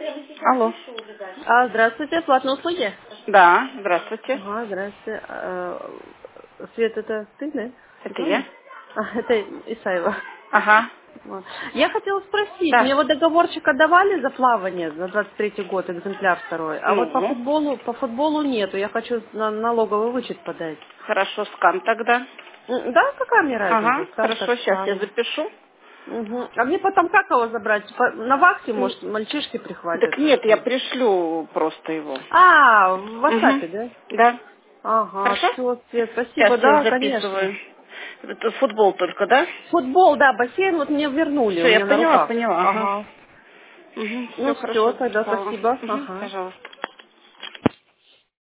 Алло. Здравствуйте, платные услуги? Да, здравствуйте. Ага, здравствуйте. Свет, это ты, да? Это Светлана? я? Это Исаева. Ага. Вот. Я хотела спросить, Да. мне вот договорчик отдавали за плавание за 23-й год, экземпляр второй, а вот Ну, по футболу нету, я хочу на налоговый вычет подать. хорошо, скан тогда. Да, какая мне разница? Ага, Скан так хорошо, сейчас я скан. запишу. Мгм. А мне потом как его забрать? На вахте, может, мальчишки Так прихватят? нет, я пришлю просто его. В Угу. WhatsApp, да? Да. Ага, Хорошо? все, Свет, Сейчас спасибо, я да, конечно. записываю. Это футбол только, да? Футбол, да, бассейн вот мне вернули, Все, у я меня на поняла, руках. поняла. Ага. Ага. Угу, все Ну все, хорошо тогда записала. спасибо. Угу, Ага. пожалуйста.